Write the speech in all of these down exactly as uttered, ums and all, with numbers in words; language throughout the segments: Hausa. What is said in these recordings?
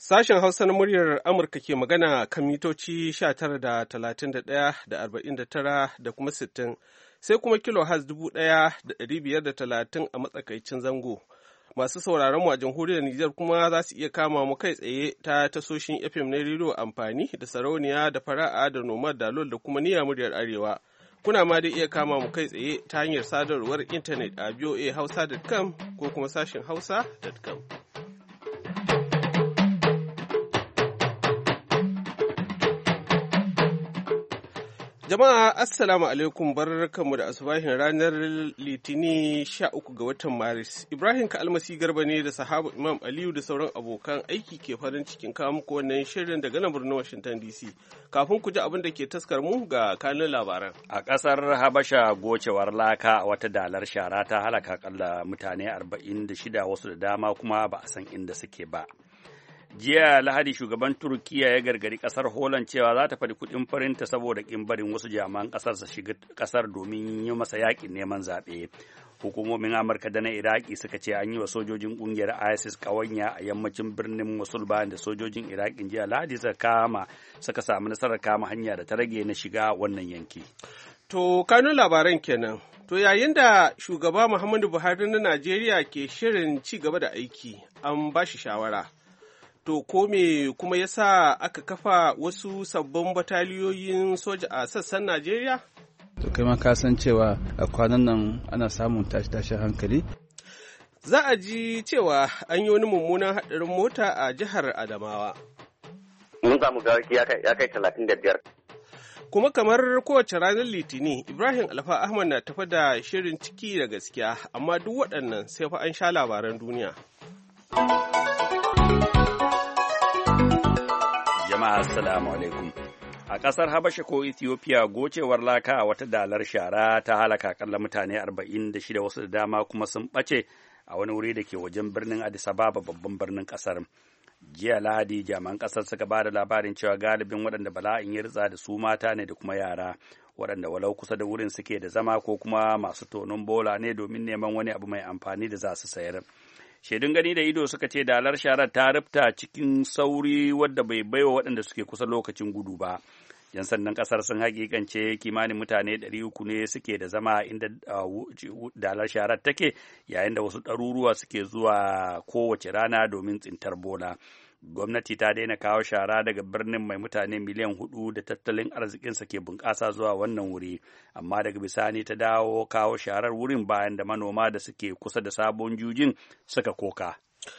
Sashen Hausa na muryar Amurka ke magana kan mitoci sha tara da talatin da ɗaya da arba'in da tara da kuma sittin, sai kuma kilohaz dubu ɗaya da ɗari biyar da talatin a matsakaicin zango. Masu sauraron mu a jamhuriyar Nijar kuma za su iya kama mu kai tsaye ta tasoshin F M na rediyo amfani da sarauniya da fara'a da nomad da lol da kuma niyya muryar Arewa. Kuna ma dai iya kama mu kai tsaye ta hanyar sadarwar intanet a v o a hausa dot com ko kuma sashen hausa dot com. Jama'a Assalamu alaikum, barkanmu da asubahin ranar Litini sha uku ga watan Maris. Ibrahim Ka'almasi Garba ne da sahabu Imam Aliyu da sauran abokan aiki ke farin cikin kawo muku wannan shirin daga nan birnin Washington D C. Kafin ku ji abin da ke taskar mu ga kanun labaran. A ƙasar Habasha gocewar laka a wata dalar shara ta halaka akalla mutane arba'in da shida, wasu da dama kuma ba a san inda suke ba. Jiya Lahadi shugaban Turkiyya ya gargadi kasar Holland cewa za ta faɗi kuɗin farinta saboda ƙin barin wasu jami'an ƙasar su shiga ƙasar domin yi masa yaƙin neman zaɓe. Hukumomin Amurka da na Iraki suka ce an yi wa sojojin ƙungiyar ISIS ƙawanya a yammacin birnin Mosul bayan da sojojin Iraki jiya Lahadi suka kama suka samu nasarar kama hanya da ta rage na shiga wannan yanki. To kanun labaran kenan. To yayin da shugaba Muhammadu Buhari na Najeriya ke shirin ci gaba da aiki, an ba shi shawara. To ko me kuma ya sa aka kafa wasu sabbin bataliyoyin soja a sassan Najeriya? To kai ma ka san cewa a kwanan nan ana samun tashi-tashin hankali? Za a ji cewa an yi wani mummunan haɗarin mota a jihar Adamawa. Mun samu gawaki ya kai talatin da biyar. Kuma kamar kowace ranar Litini, Ibrahim Alfa Ahmad na tafa da shirin ciki da gaskiya, amma duk waɗannan sai fa an sha labaran duniya. Jama'a assalamu alaikum. A ƙasar Habasha ko Ethiopia gocewar laka a wata dalar shara ta halaka akalla mutane arba'in da shida, wasu da dama kuma sun ɓace a wani wuri da ke wajen birnin Addis Ababa, babban birnin ƙasar. Jiya Lahadi jami'an ƙasar suka ba da labarin cewa galibin waɗanda bala'in ya ritsa da su mata ne da kuma yara, waɗanda walau kusa da wurin suke da zama ko kuma masu tonon bola ne domin neman wani abu mai amfani da za su sayar. Shaidun gani da ido suka ce dalar sharar ta rufta cikin sauri wadda bai baiwa waɗanda suke kusa lokacin gudu ba. Yan sandan ƙasar sun hakikance kimanin mutane ɗari uku ne suke da zama inda dalar sharar take, yayin da wasu ɗaruruwa suke zuwa kowace rana domin tsintar bola. Gwamnati ta daina kawo shara daga birnin mai mutane miliyan hudu da tattalin arzikinsa ke bunƙasa zuwa wannan wuri, amma daga bisani ta dawo kawo sharar wurin bayan da manoma da suke kusa da sabon jujin suka koka.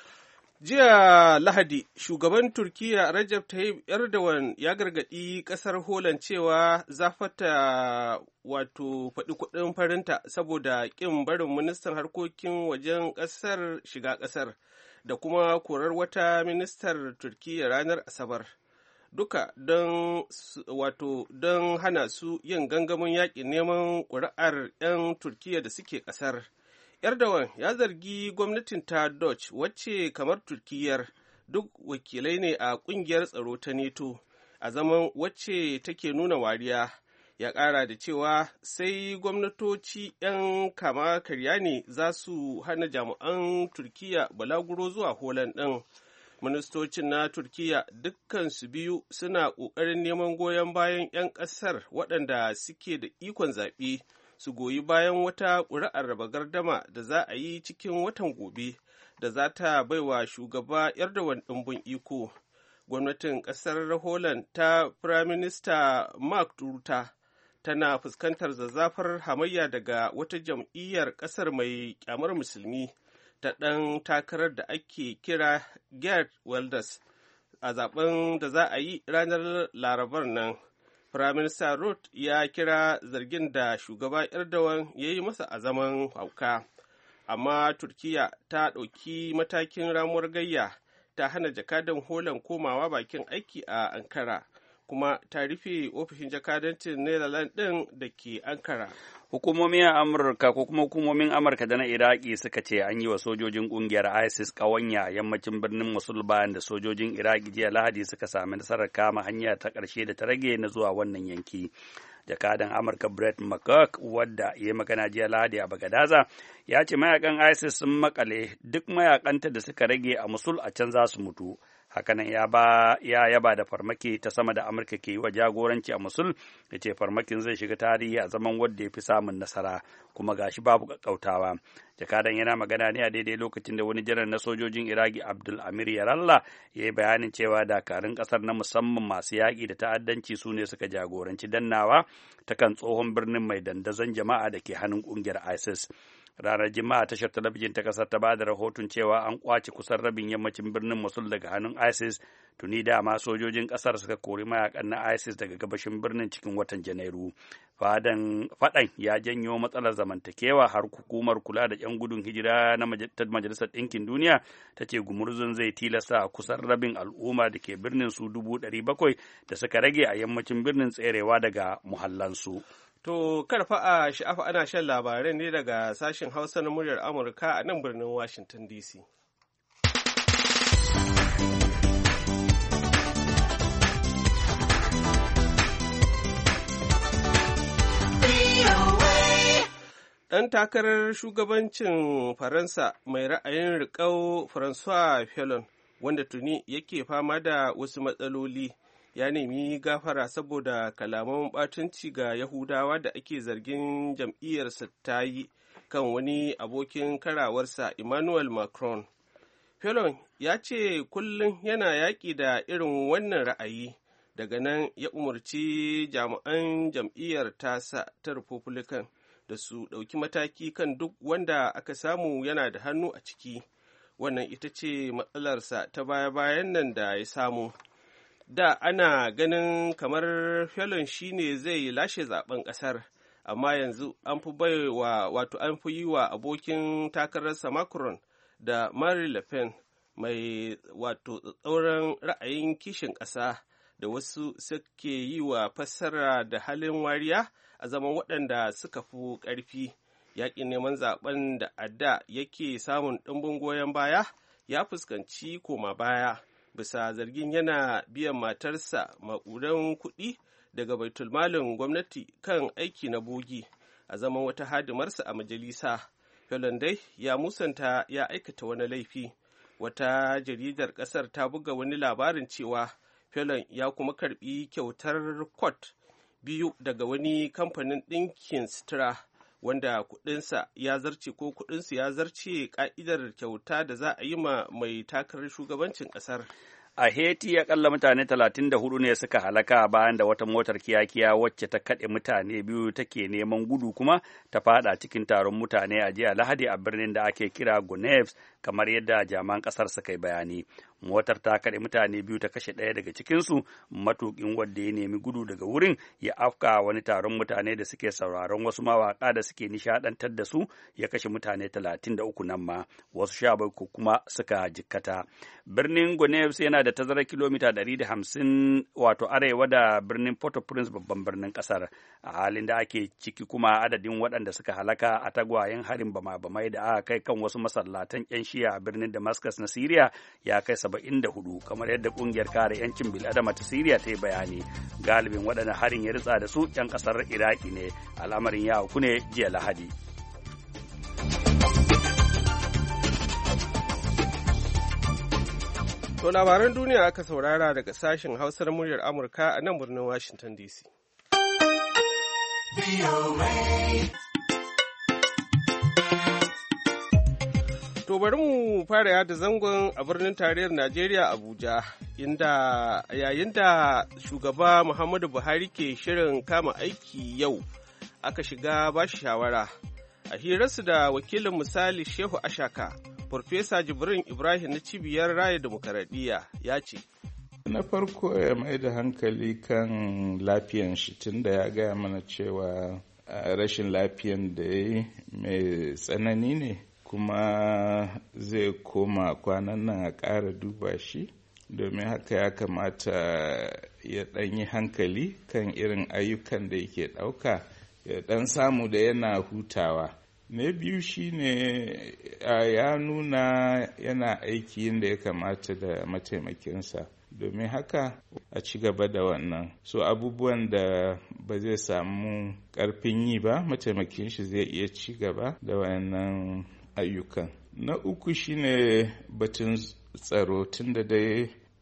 Jiya Lahadi, shugaban Turkiyya Recep Tayyip Erdogan ya gargaɗi ƙasar Holland cewa za fata wato faɗi kuɗin farinta saboda ƙin barin ministan harkokin wajen ƙasar shiga ƙasar, da kuma korar wata ministar Turkiyya ranar Asabar, duka don wato don hana su yin gangamin yaƙin neman ƙuri'ar 'yan Turkiyya da suke ƙasar. Erdogan ya zargi gwamnatin ta Dutch, wacce kamar Turkiyyar duk wakilai ne a ƙungiyar tsaro ta NATO, a zaman wacce take nuna wariya. Ya ƙara da cewa sai gwamnatoci 'yan kama karya ne za su hana jami'an Turkiyya balaguro zuwa Holland ɗin. Ministocin na Turkiyya dukkansu biyu suna ƙoƙarin neman goyon bayan 'yan ƙasar waɗanda suke da ikon zaɓe su goyi bayan wata ƙuri'ar raba gardama da za a yi cikin watan gobe, da za ta baiwa shugaba Erdogan ɗimbin iko. Gwamnatin ƙasar Holland ta Firaminista Mark Rutte tana fuskantar zazzafar hamayya daga wata jam'iyyar ƙasar mai kyamar musulmi ta ɗan takarar da ake kira Geert Wilders a zaben da za a yi ranar Larabar nan. Firaminista Rutte ya kira zargin da shugaba Erdogan ya yi masa a zaman hauka, amma Turkiyya ta ɗauki matakin ramuwar gayya, ta hana jakadan Holland komawa bakin aiki a Ankara, kuma ta rufe ofishin jakadancin Netherlands ɗin da ke Ankara. Hukumomin Amurka ko kuma hukumomin Amurka da na Iraki suka ce an yi wa sojojin ƙungiyar ISIS ƙawanya a yammacin birnin Mosul bayan da sojojin Iraki jiya Lahadi suka sami nasarar kama hanya ta ƙarshe da ta rage na zuwa wannan yanki. Jakadan Amurka Brett McGurk, wadda ya magana jiya Lahadi a Bagadaza, ya ce mayakan ISIS sun makale, duk mayakanta da suka rage a Mosul a can za su mutu. hakanan ya ba ya yaba da farmaki ta sama da Amurka ke yi wa jagoranci a Mosul, ya ce farmakin zai shiga tarihi a zaman wanda ya fi samun nasara kuma gashi babu kakkautawa. Jakadan yana magana ne a daidai lokacin da wani janar na sojojin Iraki Abdul Amir Yaralla ya yi bayanin cewa dakarun kasar na musamman masu yaƙi da ta'addanci su ne suka jagoranci dannawa ta kan tsohon birnin mai dandazon jama'a da ke hannun ƙungiyar ISIS. Ranar Juma'a tashar talabijin ta kasar ta ba da rahoton cewa an kwace kusan rabin yammacin birnin Mosul daga hannun ISIS. Tuni dama sojojin kasar suka kori mayakan na ISIS daga gabashin birnin cikin watan Janairu. Fadan fadan ya janyo matsalar zamantakewa har hukumar kula da yan gudun hijira na Majalisar Ɗinkin Duniya ta ce gumurzun zai tilasta kusan rabin al'umma da ke birnin su dubu ɗari bakwai da suka rage a yammacin birnin tserewa daga muhallansu. To karfa a sha'afa ana shan labarai ne daga sashen Hausa na muryar Amurka a nan birnin Washington D C. Ɗan takarar shugabancin Faransa mai ra'ayin riƙau François Fillon, wanda tuni yake fama da wasu matsaloli, ya nemi gafara saboda kalaman ɓatanci ga Yahudawa da ake zargin jam'iyyarsa ta yi kan wani abokin karawarsa Emmanuel Macron. Fillon ya ce kullum yana yaƙi da irin wannan ra'ayi, daga nan ya umarci jami'an jam'iyyar tasa ta Republican da su ɗauki mataki kan duk wanda aka samu yana da hannu a ciki. Wannan ita ce matsalarsa ta baya-bayan nan da ya samu. Da ana ganin kamar Fillon shine zai lashe zaben ƙasar, amma yanzu an fi baiwa wato an fi yi wa abokin takararsa Macron da Marine Le Pen mai wato tsatsauran ra'ayin kishin ƙasa da wasu suke yi wa fassara da halin wariya a zaman waɗanda suka fi ƙarfi. Yaƙin neman zaben da a da yake samun ɗimbin goyon baya ya fuskanci koma baya bisa zargin yana biyan matarsa maƙudan kuɗi daga baitulmalin gwamnati kan aiki na bogi a zaman wata hadimarsa a majalisa. Fillon dai ya musanta ya aikata wani laifi. Wata jaridar ƙasar ta buga wani labarin cewa Fillon ya kuma karbi kyautar kwat biyu daga wani kamfanin ɗinkin sutura wanda kuɗinsa ya zarce ko kuɗinsu ya zarce ka'idar kyauta da za a yi ma mai takarar shugabancin ƙasar. A Haiti akalla mutane talatin da hudu ne suka halaka bayan da wata motar kiyakiya wacce ta kaɗe mutane biyu take neman gudu kuma ta fada cikin taron mutane a jiya Lahadi a birnin da ake kira Gonaives, kamar yadda jami'an ƙasar suka yi bayani. Motar ta kaɗe mutane biyu ta kashe ɗaya daga cikinsu, matuƙin wanda ya nemi gudu daga wurin ya afka wani taron mutane da suke sauraron wasu mawaƙa da suke nishaɗantar da su, ya kashe mutane talatin da uku nan ma, wasu sha bakwai kuma suka jikkata. Birnin Gonaives yana da tazarar kilomita ɗari da hamsin wato arewa da birnin Port-au-Prince babban birnin ƙasar. A halin da ake ciki kuma adadin waɗanda suka halaka a tagwayen harin bama-bamai da aka kai kan wasu masallatan 'yan shiya a birnin Damascus na Siriya ya kai saba'in da hudu, kamar yadda ƙungiyar kare 'yancin bil'adama ta Siriya ta yi bayani. Galibin waɗanda harin ya ritsa da su 'yan ƙasar Iraki ne. Al'amarin ya auku ne jiya Lahadi. To labaran duniya aka saurara daga sashen Hausar muryar Amurka a nan birnin Washington D C. To bari mu fara yada zangon a birnin tarayyar Najeriya Abuja, inda yayin da shugaba Muhammadu Buhari ke shirin kama aiki yau, aka shiga bashi shawara. A hirarsu da wakilin misali Shehu Ashaka, Farfesa Jibrin Ibrahim na Cibiyar Raya Demokaradiyya ya ce, Na farko ya mai da hankali kan lafiyan shi, tunda ya gaya mana cewa rashin lafiyan da ya yi mai tsanani ne, kuma zai koma kwanan nan a ƙara duba shi, domin haka ya kamata ya ɗanyi hankali kan irin ayyukan da yake ɗauka, ya ɗan samu da yana hutawa. Na biyu shine ya nuna yana aiki yadda ya kamata da mataimakinsa, domin haka a ci gaba da wannan. So abubuwan da ba zai samu ƙarfin yi ba, mataimakin shi zai iya ci gaba da wannan ayyukan. Na uku shine batun tsaro, tunda dai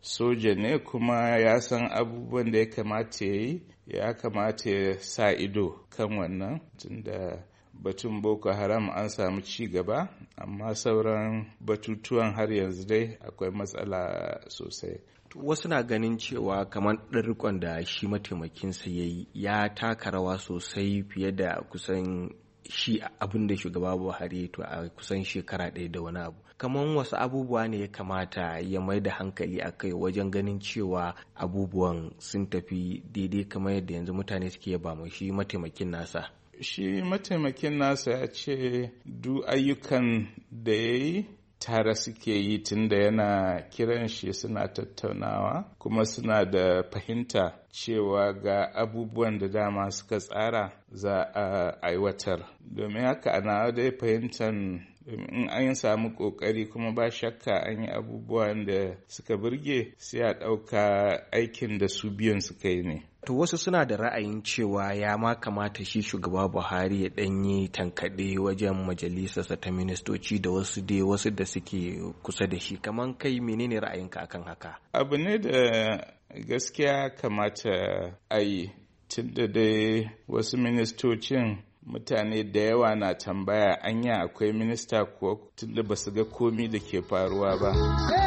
soja ne kuma ya san abubuwan da ya kamata ya yi, ya kamata ya sa ido kan wannan tunda batun Boko Haram an samu ci gaba, amma sauran batutuwan har yanzu dai akwai matsala sosai. Wasu na ganin cewa kamar ɗan rikon da shi mataimakinsa ya yi ya taka rawa sosai fiye da kusan shi abin da shugaba Buhari to a kusan shekara ɗaya da wani abu. Kamar wasu abubuwa ne ya kamata ya mai da hankali a kai wajen ganin cewa abubuwan sun tafi daidai kamar yadda yanzu mutane suke yaba mai shi mataimakin nasa. Shi mataimakin nasa ya ce duk ayyukan da ya yi tare suke yi tun da yana kiran shi suna tattaunawa kuma suna da fahimta cewa ga abubuwan da dama suka tsara za a aiwatar. Domin haka ana dai fahimtar in an samu kokari kuma ba shakka an yi abubuwan da suka burge sai a ɗauka aikin da su biyun suka yi ne. To wasu suna da ra'ayin cewa ya ma kamata shi shugaba Buhari ya ɗanyi tankaɗe wajen majalisarsa ta ministoci da wasu dai wasu da suke kusa da shi. Kaman kai menene ra'ayinka akan haka? Abu ne da gaskiya kamata a yi tun da dai wasu ministocin mutane da yawa na tambaya anya akwai minista ko tun da ba su ga komi da ke faruwa ba.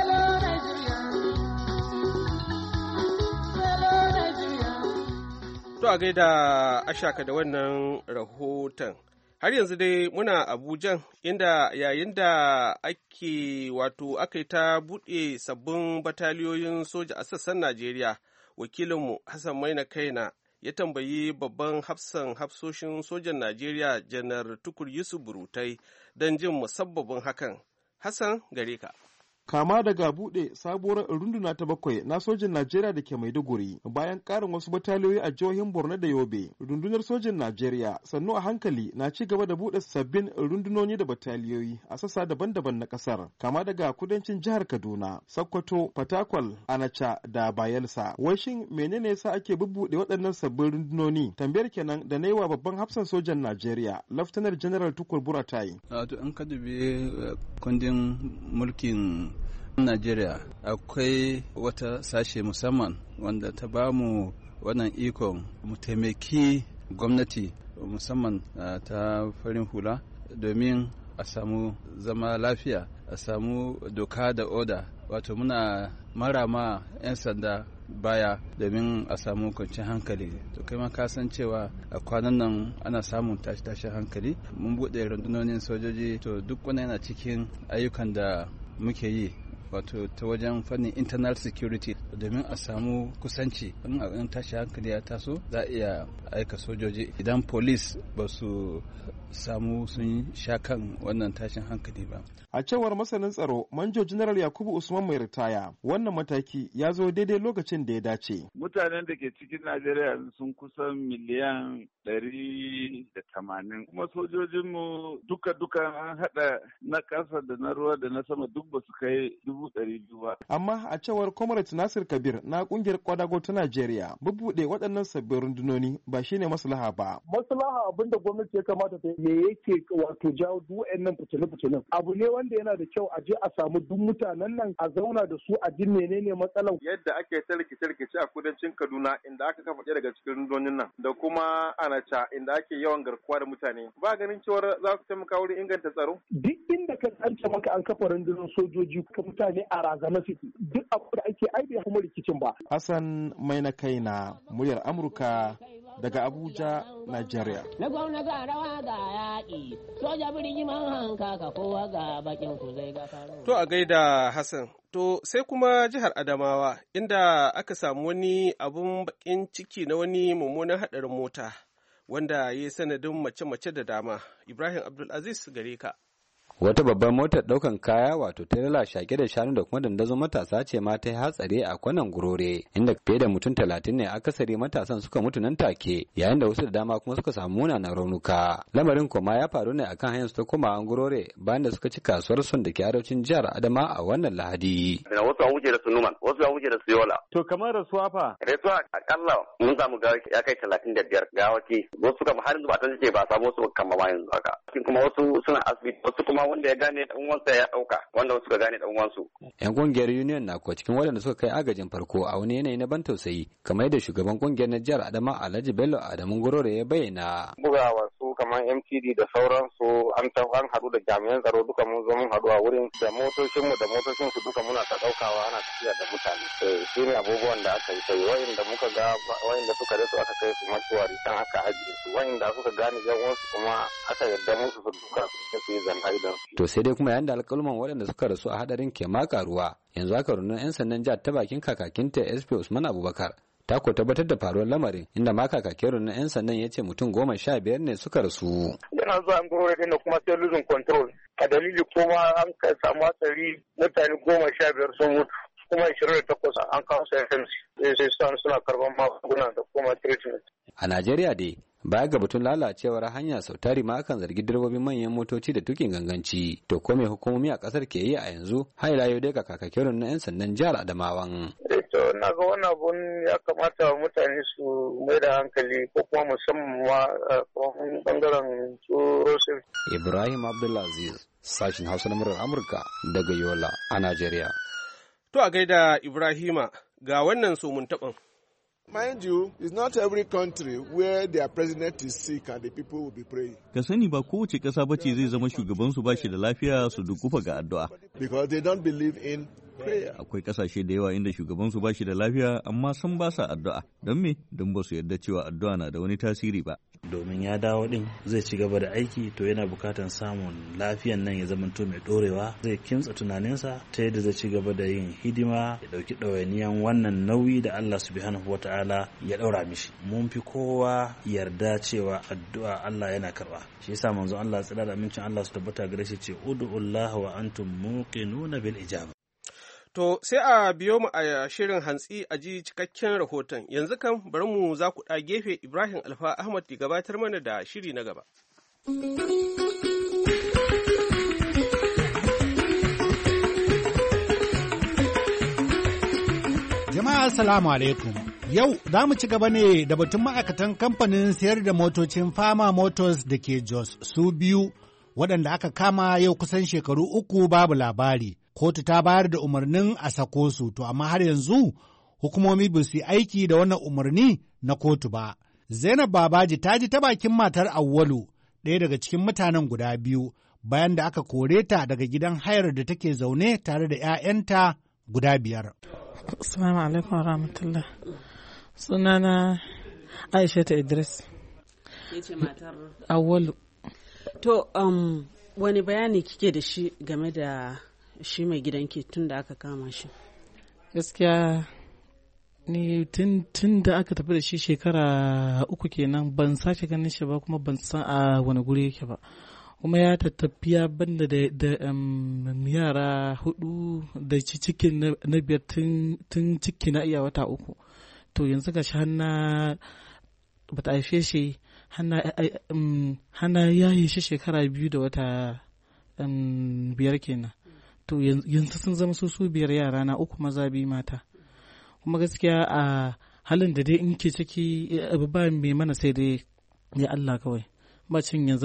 To a gaida Ashaka da wannan rahoton. Har yanzu dai muna Abuja inda yayin da ake wato aka yi ta buɗe sabbin bataliyoyin soja a sassan Najeriya, wakilinmu Hassan Maina Kaina ya tambayi babban hafsan hafsoshin sojan Najeriya Janar Tukur Yusuf Burutai don jin musabbabin hakan. Hassan gare ka. Kama daga buɗe sabuwar runduna ta bakwai na sojin Najeriya da ke Maiduguri bayan ƙarin wasu bataliyoyi a jihohin Borno da Yobe. Rundunar sojin Najeriya sannu a hankali na ci gaba da buɗe sabbin rundunoni da bataliyoyi a sassa daban-daban na ƙasar, kama daga kudancin jihar Kaduna, Sokoto, Fatakwal, Anacha da Bayelsa. Wai shin menene yasa ake bubbuɗe waɗannan sabbin rundunoni? Tambayar kenan da na yi wa babban hafsan sojan Najeriya, Laftanar General Tukur Buratai. Wato in ka dubi kundin mulkin Najeriya akwai wata sashe musamman wanda ta ba mu wannan ikon mu taimaki gwamnati musamman ta farin hula domin a samu zama lafiya, a samu doka da oda. Wato muna marama 'yan sanda baya domin a samu kwanciyar hankali. To kai ma ka san cewa a kwanan nan ana samun tashi-tashin hankali. Mun buɗe rundunonin sojoji, to duk wannan yana cikin ayyukan da muke yi, wato ta wajen fannin internal security domin a samu kusanci. In tashi hankali ya taso za a iya aika sojoji idan police ba su samu sun sha kan wannan tashin hankali ba. A cewar masanin tsaro Manjo General Yakubu Usman mai ritaya, wannan mataki ya zo daidai lokacin da ya dace. Mutanen da ke cikin Najeriya sun kusan miliyan ɗari da tamanin, kuma sojojinmu duka-duka an haɗa na ƙasa da na ruwa da na sama duk ba su kai dubu ɗari biyu ba. Amma a cewar Comrade Nasir Kabir na ƙungiyar Kwadago ta Najeriya, bubbuɗe waɗannan sabbin rundunoni ba shine maslaha ba. Maslaha abinda gwamnati ya kamata ta yi yake wato jawo duk waɗannan fitine-fitinen. Abu ne wanda yana da kyau a je a samu duk mutanen nan a zauna da su a ji menene matsalar. Yadda ake ta rikice-rikice a kudancin Kaduna inda aka kafa ɗaya daga cikin rundunonin nan da kuma Anacha inda ake yawan garkuwa da mutane. Ba ganin cewar za su taimaka wurin inganta tsaro? Duk inda ka tsance maka an kafa rundunar sojoji ka mutane a razana suke. Duk abu da ake aibe kuma rikicin ba. Hassan Maina Kaina, muryar Amurka daga Abuja, Nigeria. Na gwamna ga rawa ga yaƙi, soja birni man hanka ka kowa ga bakin ku zai ga faru. To a gaida Hassan. To sai kuma jihar Adamawa inda aka samu wani abun bakin ciki na wani mummunan haɗarin mota wanda ya yi sanadin mace-mace da dama. Ibrahim Abdulaziz gare ka. Wata babbar motar daukan kaya wato tirela shake da shanu da kuma dandazon matasa ce ma ta yi hatsari a kwanan gurore inda fiye da mutum talatin ne akasari matasan suka mutu nan take yayin da wasu da dama kuma suka samu munanan raunuka. Lamarin kuma ya faru ne akan hanyar su ta koma an gurore bayan da suka ci kasuwar son da ke arewacin jihar Adama a wannan Lahadi. Wasu an wuce da su Numan, wasu an wuce da su Yola. To kamar rasuwa fa? Rasuwa akalla mun samu ga ya kai talatin da biyar gawaki. Wasu kama har yanzu ba ta ce ba samu wasu kama ma yanzu haka. Kuma wasu suna asibiti, wasu kuma wanda ya gane dan uwansa ya dauka wanda suka gane dan uwansu. Yan kungiyar Union na kuwa cikin waɗanda suka kai agajin farko a wani yanayi na ban tausayi kamar yadda shugaban kungiyar na jihar Adama Alhaji Bello Adamu Gorore ya bayyana. Bugawa su kamar M T D da sauransu an an haɗu da jami'an tsaro duka mun zo mun haɗu a wurin da motocinmu da motocin su duka muna ta daukawa ana tafiya da mutane. Eh shi ne abubuwan da aka yi sai wayanda muka ga wayanda suka rasu aka kai su matuwari dan aka ajiye su wayanda suka gane yan uwansu kuma aka yarda musu su duka su yi zanga idan. To sai dai kuma yayin da alƙaluman waɗanda suka rasu a hadarin ke maka ruwa yanzu aka rundunar 'yan sandan jihar ta bakin kakakinta S P Usman Abubakar ta ko tabbatar da faruwar lamarin inda ma kakakin rundunar 'yan sandan ya ce mutum goma sha biyar ne suka rasu. Yana zuwa an gurore da kuma sai losing control a dalili kuma an samu hatsari mutane goma sha biyar sun mutu kuma ishirin da takwas an kawo su F M C sai suna karban magunguna da kuma treatment. A Najeriya dai baya ga batun lalacewar hanya sau tari ma akan zargi direbobin manyan motoci da tukin ganganci to ko me hukumomi a kasar ke yi a yanzu har ila yau dai ga kakakin na 'yan sandan jihar Adamawan. To na ga wannan abun ya kamata mutane su mai da hankali ko kuma musamman ma bangaren tsoro. Ibrahim Abdulaziz sashin Hausa na murar Amurka daga Yola a Najeriya. To a gaida Ibrahima ga wannan somun taɓin. Mind you, it's not every country where their president is sick and the people will be praying. Ka sani ba kowace ƙasa ba ce zai zama shugabansu ba shi da lafiya su dukufa ga addu'a. Because they don't believe in prayer. Akwai ƙasashe da yawa inda shugabansu ba shi da lafiya amma san ba sa addu'a. Don me? Don ba su yarda cewa addu'a na da wani tasiri ba. Domin ya dawo din zai ci gaba da aiki to yana bukatar samun lafiyan nan ya zamanto mai dorewa zai kimtsa tunaninsa ta yadda zai ci gaba da yin hidima ya dauki ɗawainiyan wannan nauyi da Allah subhanahu wataala ya daura mishi mun fi kowa yarda cewa addu'a Allah yana karba shi yasa manzo Allah tsira da amincin Allah su tabbata gare shi ce ud'ullaha wa antum muqinuna bil ijaba. To sai a biyo mu a shirin hantsi a ji cikakken rahoton. Yanzu kan bari mu za ku ɗa gefe Ibrahim Alfa Ahmad ya gabatar mana da shiri na gaba. Jama'a assalamu alaikum. Yau za mu ci gaba ne da batun ma'aikatan kamfanin sayar da motocin Fama Motors da ke Jos su biyu waɗanda aka kama yau kusan shekaru uku babu labari. Kotu ta bayar da umarnin a sako su, to amma har yanzu hukumomi ba su yi aiki da wannan umarni na kotu ba. Zainab Babaji ta ji ta bakin matar Awwalu, ɗaya daga cikin mutanen guda biyu, bayan da aka kore ta daga gidan hayar da take zaune tare da 'ya'yanta guda biyar. Assalamu alaikum wa rahmatullah. Sunana Aisha ta Idris. Yace matar Awwalu. To, um, wani bayani kike da shi game da shi mai gidanki tun da aka kama shi? Gaskiya ni tun da aka tafi da shi shekara uku kenan ban sake ganin shi ba kuma ban san a wani guri yake ba. Kuma ya tattafiya banda da yara hudu da cikin na biyar tun ciki na iya wata uku. To yanzu ga shi hanna ba ta haife shi hana ya yi shi shekara biyu da wata biyar kenan. To yanzu sun zama su su biyar yara na uku maza biyu mata. Kuma gaskiya a halin da dai in ke ciki ba mai mana sai dai ya Allah kawai. Bacin yanzu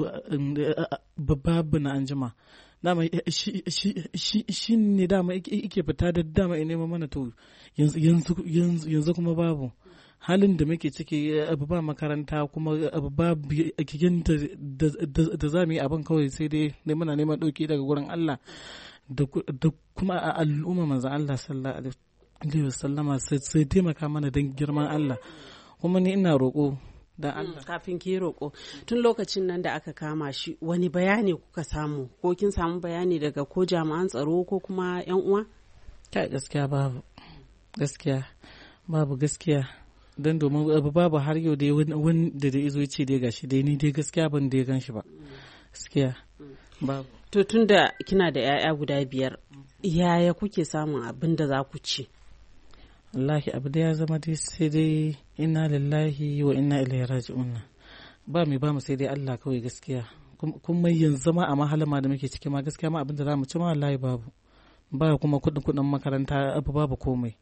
babu na anjima. Dama shi ne dama ike fita da dama ya nema mana to yanzu kuma babu. Halin da muke ciki abu ba makaranta kuma abu ba kikin da za mu yi abin kawai sai dai ne muna neman ɗauki daga wurin Allah da kuma a al'umma manzan Allah sallallahu alaihi wasallama sai taimaka mana don girman Allah kuma ni ina roƙo da Allah. Kafin ki roƙo tun lokacin nan da aka kama shi wani bayani kuka samu ko kin samu bayani daga ko jami'an tsaro ko kuma yan uwa? Kai gaskiya babu gaskiya babu gaskiya don domin abu babu har yau dai wanda da izo ce dai gashi dai ni dai gaskiya ban dai gan shi ba gaskiya babu. To tun da kina da 'ya'ya guda biyar yaya kuke samun abin da za ku ci? Wallahi abu da ya zama dai sai dai inna lillahi wa inna ilaihi raji'un ba mai ba mu sai dai Allah kawai gaskiya kuma yanzu ma a mahalama da muke ciki ma gaskiya ma abin da za mu ci ma wallahi babu ba kuma kudin kudin makaranta abu babu komai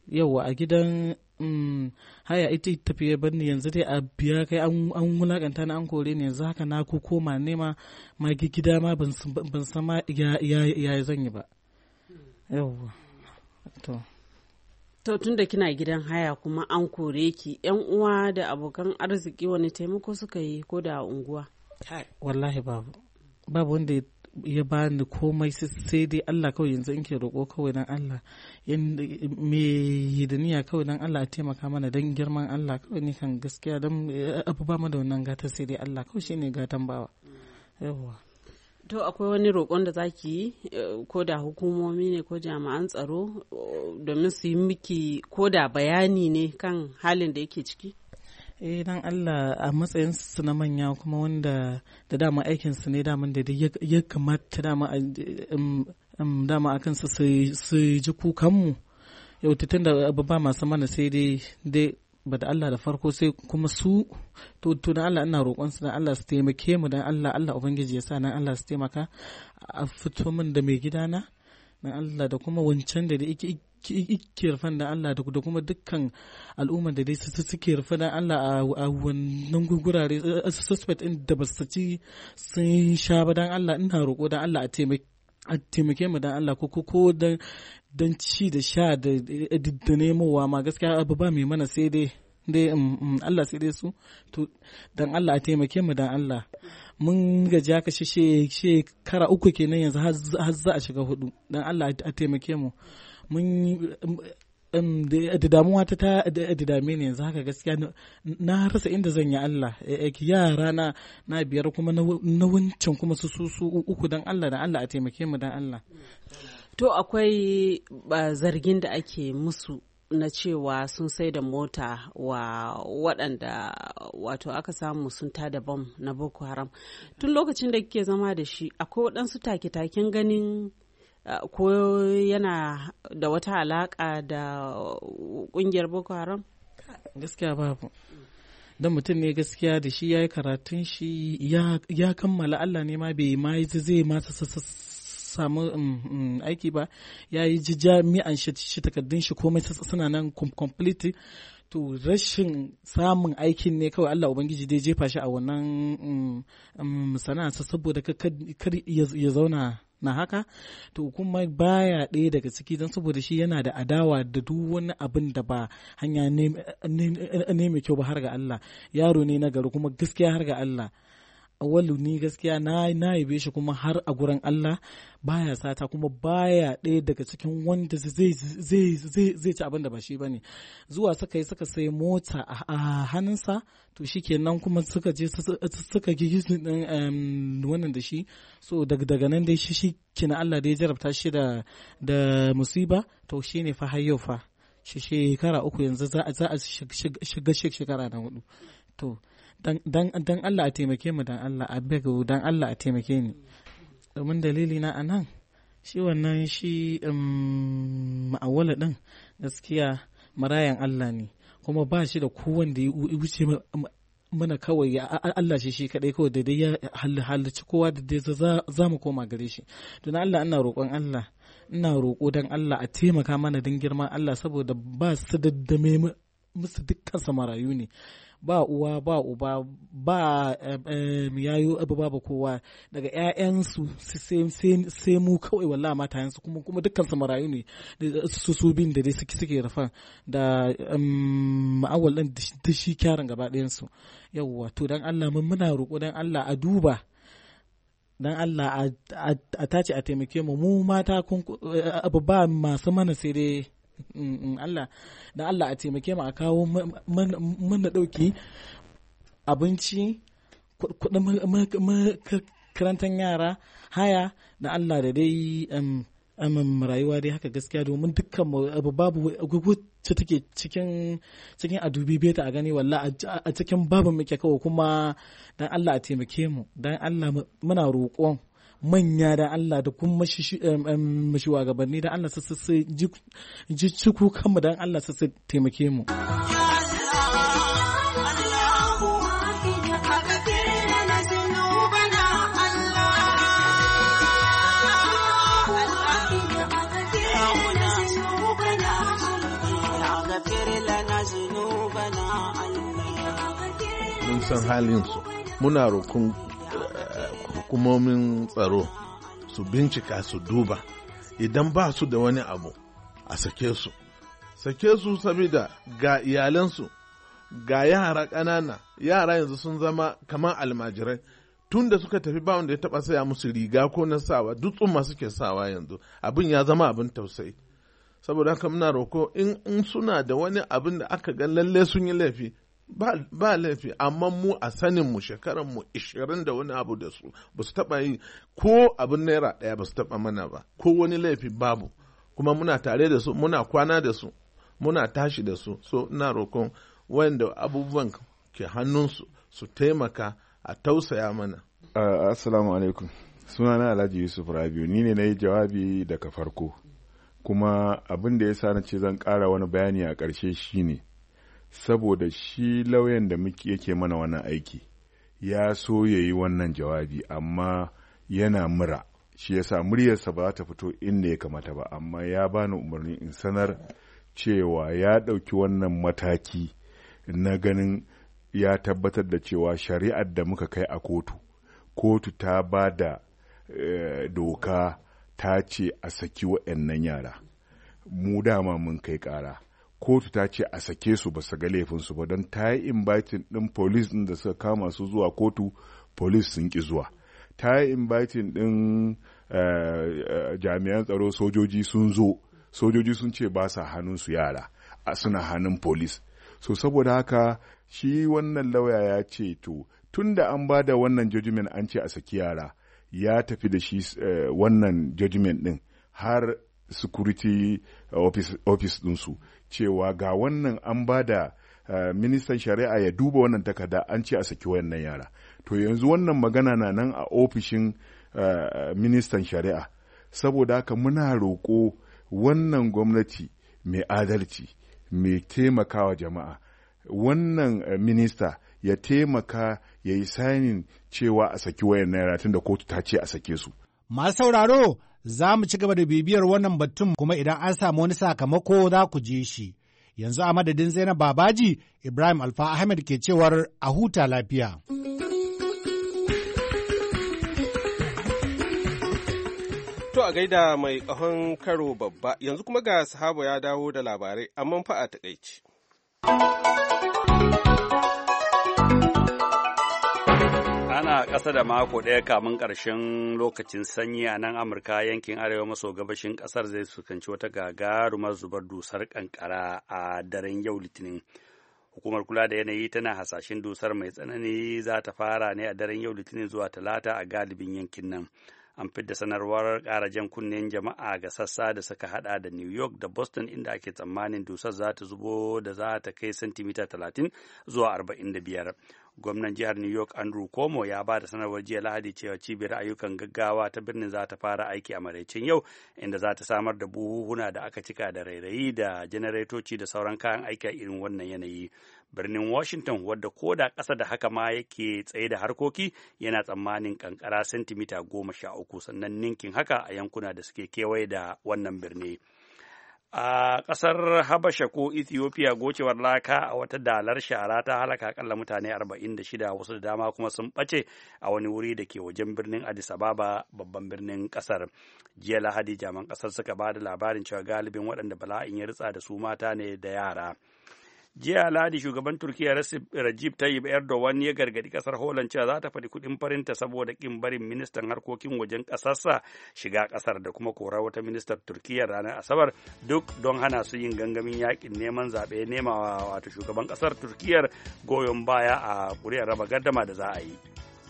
yawa a gidan um, haya ita tafiye banni yanzu dai a biya kai an wulakanta na an kore ne yanzu haka na ko koma nema ma gida ma ban san ma ya ya zan yi ba yawa to to tun da kina gidan haya kuma an kore ki yan uwa da abokan arziki wani taimako suka yi ko da unguwa? Wallahi babu babu wanda ya bani komai sai dai Allah kawai yanzu in ke roƙo kawai dan Allah me hidaniya kawai dan Allah a taimaka mana dan girman Allah kawai ni kan gaskiya dan abu ba mu da wannan gata sai dai Allah kawai shine gatan bawa. Yawwa. To akwai wani roƙon da zaki yi ko da hukumomi ne ko jami'an tsaro domin su yi miki ko da bayani ne kan halin da yake ciki? Eh dan Allah a matsayin su na manya kuma wanda da dama aikin su ne daman da ya kamata dama dama akan su su ji kukan mu yau tun da ba masu mana sai dai dai ba da Allah da farko sai kuma su to to dan Allah ina roƙon su dan Allah su taimake mu dan Allah Allah ubangiji ya sa nan Allah su taimaka a fito min da mai gidana dan Allah da kuma wancan da yake ke rufan da Allah da kuma dukkan al'ummar da dai suke rufa da Allah a wannan gurare suspect din da ba su ci sun sha ba dan Allah ina roƙo dan Allah a taimake mu dan Allah ko ko dan dan ci da sha da da nemowa ma gaskiya abu ba mai mana sai dai dai Allah sai dai su to dan Allah a taimake mu dan Allah mun gaji aka shi shekara uku kenan yanzu har za a shiga hudu dan Allah a taimake mu mun da damuwa ta da dame ne yanzu haka gaskiya na rasa inda zan yi Allah yara na na biyar kuma na wancan kuma su su uku dan Allah dan Allah a taimake mu dan Allah. To akwai zargin da ake musu na cewa sun sai da mota wa waɗanda wato aka samu sun tada bam na Boko Haram tun lokacin da kike zama da shi akwai waɗansu take-taken ganin Uh, ko yana da wata alaka da kungiyar Boko Haram? Gaskiya babu. Don mutum ne gaskiya da shi ya yi karatun shi ya kammala Allah ne ma bai ma zai masa samu aiki ba ya yi ji jami'an shi takardun shi komai suna nan complete to rashin samun aikin ne kawai Allah Ubangiji dai jefa shi a wannan sana'a saboda kar ya zauna na haka to kuma baya ɗaya daga ciki don saboda shi yana da adawa da duk wani abin da ba hanya ne mai kyau ba har ga Allah yaro ne na gari kuma gaskiya har ga Allah awalu ni gaskiya na na yabe shi kuma har a gurin Allah baya sata kuma baya ɗaya daga cikin wanda zai zai zai zai ci abin da ba shi bane zuwa suka yi suka sai mota a hannunsa to shikenan kuma suka je suka gi din wannan da shi so daga daga nan dai shi kina Allah da ya jarabta shi da da musiba to shine fa har yau fa shi shekara uku yanzu za a shiga shekara na hudu to dan Allah a taimake mu dan Allah a beg dan Allah a taimake ni domin dalili na anan shi wannan shi ma'awala din gaskiya marayan Allah ne kuma ba shi da kowanne ya wuce mana kawai Allah shi shi kadai kawai da dai ya halarci kowa da dai za mu koma gare shi don Allah ina roƙon Allah ina roƙo dan Allah a taimaka mana don girman Allah saboda ba su daddame musu dukkan samarayu ne ba uwa ba uba ba yayo abu babu kowa daga ƴaƴansu sai mu kawai wallahi matayensu kuma kuma dukkan su marayu ne su su bin da dai suke suke rafan da ma'awal din da shi kyaran gaba ɗayan su yawwa to dan Allah mun muna roƙo dan Allah a duba dan Allah a tace a taimake mu mu mata kun abu ba masu mana sai dai Allah da Allah a taimake mu a kawo mana ɗauki abinci kuɗin makarantar yara haya da Allah da dai rayuwa dai haka gaskiya domin dukkan abu babu wacce take cikin cikin adubi beta a gani walla a cikin babu muke kawai kuma dan Allah a taimake mu dan Allah muna roƙon manya da Allah da kuma shugabanni da Allah su ji ciku kanmu dan Allah su taimake mu. san halinsu. Muna roƙon hukumomin tsaro su bincika su duba, idan ba su da wani abu a sake su. Sake su saboda ga iyalansu, ga yara ƙanana, yara yanzu sun zama kamar almajirai. Tun da suka tafi ba wanda ya taɓa saya musu riga ko na sawa, dutsun ma suke sawa yanzu. Abin ya zama abin tausayi. Saboda haka muna roko in, in suna da wani abin da aka ga lalle sun yi laifi, ba, ba laifi, amma mu a sanin mu shekaran mu ishirin da wani abu da su ba su taɓa yi ko abin naira ɗaya ba su taɓa mana ba, ko wani laifi babu. Kuma muna tare da su, muna kwana da su, muna tashi da su. So ina roƙon wanda abubuwan ke hannunsu su taimaka a tausaya mana. Uh, assalamu alaikum. Sunana Alhaji Yusuf Rabiu, ni ne na yi jawabi daga farko. Kuma abin da ya sa na ce zan ƙara wani bayani a ƙarshe shi ne, saboda shi lauyan da muke yake mana wannan aiki ya so ya yi wannan jawabi amma yana mura, shi yasa muryarsa ba za ta fito inda ya kamata ba, amma ya bani umarni in sanar cewa ya ɗauki wannan mataki na ganin ya tabbatar da cewa shari'ar da muka kai a kotu, kotu ta ba da e, doka ta ce a saki waɗannan yara. Mu dama mun kai ƙara, kotu ta ce a sake su ba su ga laifinsu ba, don ta yi inviting ɗin polis ɗin da suka kama su zuwa kotu, polis sun ƙi zuwa. Ta yi inviting ɗin e, e, jami'an tsaro, sojoji sun zo, sojoji sun ce ba sa hannunsu yara, a suna hannun polis. So saboda haka shi wannan lauya ya ce to tun da an ba da wannan judgment an ce a saki yara, ya tafi da shi uh, wannan judgment ɗin har security office, office ɗinsu cewa ga wannan an ba da uh, ministan shari'a ya duba wannan takarda an ce a saki wannan yara. To yanzu wannan magana na nan a ofishin uh, ministan shari'a. Saboda haka muna roƙo wannan gwamnati mai adalci, mai taimakawa jama'a, wannan uh, minista ya taimaka ya yi sainin cewa a saki wayan yara tun da kotu ta ce a sake su. Masu sauraro za mu ci gaba da bibiyar wannan batun kuma idan an samu wani sakamako za ku je shi. Yanzu a madadin Zainab Babaji, Ibrahim Alfa Ahmed ke cewar a huta lafiya. To a gaida mai ƙahon karo babba, yanzu kuma ga sahaba ya dawo da labarai, amma fa a taƙaice. Ana ƙasa da mako ɗaya kamun ƙarshen lokacin sanyi a nan Amurka, yankin arewa maso gabashin ƙasar zai fuskanci wata gagarumar zubar dusar ƙanƙara a daren yau Litinin. Hukumar kula da yanayi tana hasashen dusar mai tsanani za ta fara ne a daren yau Litinin zuwa Talata a galibin yankin nan. An fidda sanarwar ƙara jan kunnen jama'a ga sassa da suka hada da New York da Boston inda ake tsammanin dusar za ta zubo da za ta kai santimita talatin zuwa arba'in da biyar. Gwamnan jihar New York Andrew Cuomo ya ba da sanarwar jiya Lahadi cewa cibiyar ayyukan gaggawa ta birnin za ta fara aiki a maraicin yau, inda za ta samar da buhuhuna da aka cika da rairayi da janaretoci da sauran kayan aiki a irin wannan yanayi. Birnin Washington, wadda ko da ƙasa da haka ma yake tsaye da harkoki, yana tsammanin kankara sentimita goma sha uku, sannan ninkin haka a yankuna da suke kewaye da wannan birni. A ƙasar Habasha ko Ethiopia, gocewar laka a wata dalar shara ta halaka akalla mutane arba'in da shida, wasu da dama kuma sun ɓace a wani wuri da ke wajen birnin Addis Ababa, babban birnin ƙasar. Jiya Lahadi jaman ƙasar suka ba da labarin cewa galibin waɗanda bala'in ya ritsa da su mata ne da yara. Jiya Lahadi shugaban Turkiyya Recep Tayyip Erdogan ya gargadi kasar Holland cewa za ta faɗi kuɗin farinta saboda ƙin barin ministan harkokin wajen ƙasarsa shiga ƙasar da kuma korar wata ministar Turkiyya ranar Asabar, duk don hana su yin gangamin yakin neman zaɓe nema wato shugaban ƙasar Turkiyyar goyon baya a ƙuri'ar raba gardama da za a yi.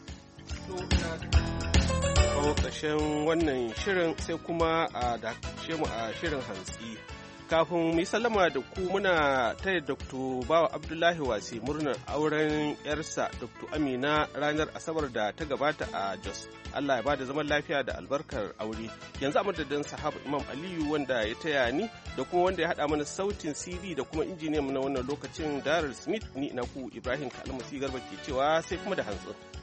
Ƙarshen wannan shirin sai kuma a dakashe mu a shirin hantsi. Kafin mu yi sallama da ku muna taya Doktor Bawa Abdullahi Wasi murnar auren yarsa Doktor Amina ranar Asabar da ta gabata a Jos. Allah ya bada zaman lafiya da albarkar aure. Yanzu a madadin sahaba Imam Aliyu wanda ya taya ni da kuma wanda ya haɗa mana sautin C D da kuma injiniyan mu na wannan lokacin Daryl Smith, ni na ku Ibrahim Kalmasi Garba ke cewa sai kuma da hantsi.